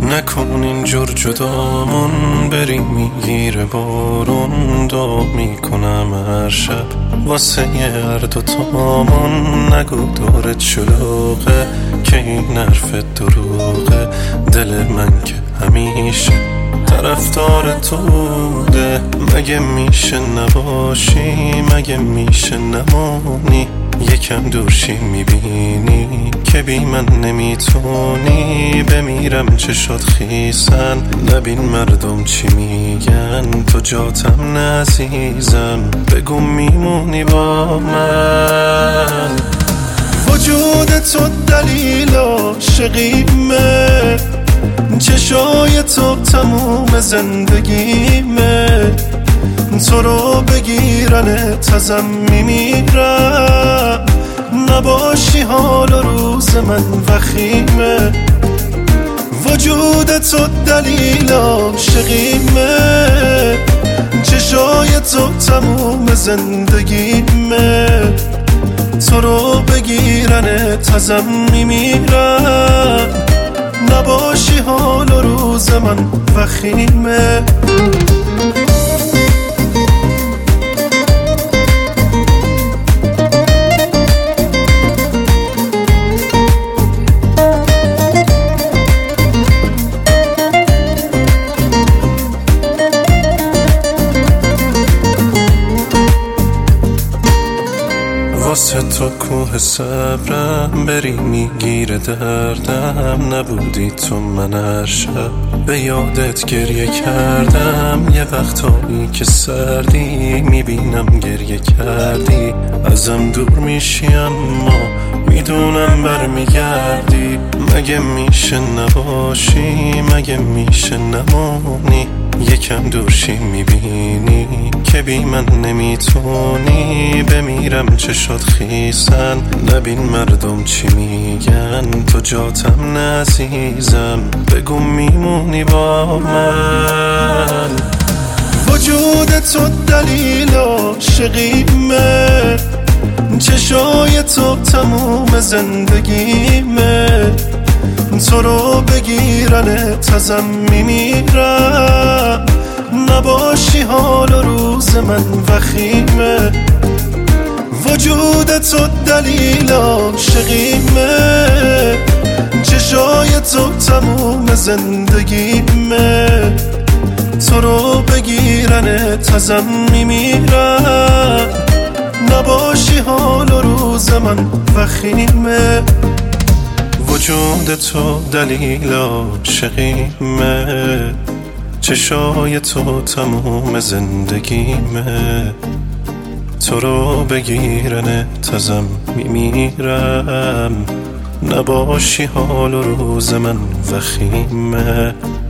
نکن اینجور جدامون، بری میگیره بارون. دعا میکنم هر شب واسه هر دوتامون. نگو دورت شلوغه که این حرفت دروغه. دل من که همیشه طرفدار تو بوده. مگه میشه نباشی، مگه میشه نمانی؟ یکم دورشی میبینی که بی من نمیتونی. بمیرم چشات خیسن، نبین مردم چی میگن. تو جاتم نعزیزم، بگو میمونی با من. وجود تو دلیل عاشقیمه، چشای تو تموم زندگیمه. تو رو بگیرن ازم میمیرم. نباشی حال و روز من وخیمه. وجود تو دلیل عاشقیمه، چشای تو تموم زندگیمه. تو رو بگیرن ازم میمیرم. نباشی حال و روز من وخیمه. واسه تو کوه صبرم، بری میگیره دردم. نبودی تو من هر شب به یادت گریه کردم. یه وقتایی که سردی میبینم گریه کردی. ازم دور میشی اما میدونم برمیگردی. مگه میشه نباشی، مگه میشه نمانی؟ یکم دورشی میبینی که بی من نمیتونی. بمیرم چشات خیسن، نبین مردم چی میگن. تو جاتم نعزیزم، بگو میمونی با من. وجود تو دلیل عاشقیمه، چشای تو تموم زندگیمه. تو رو بگیرن ازم میمیرم. نباشی حال و روز من وخیمه. وجود تو دلیل عاشقیمه، چشای تو تموم زندگیمه. تو رو بگیرن ازم میمیرم. نباشی حال و روز من وخیمه. وجود تو دلیل عاشقیمه، چشای تو تموم زندگیمه. تو رو بگیرن ازم میمیرم. نباشی حال و روز من وخیمه.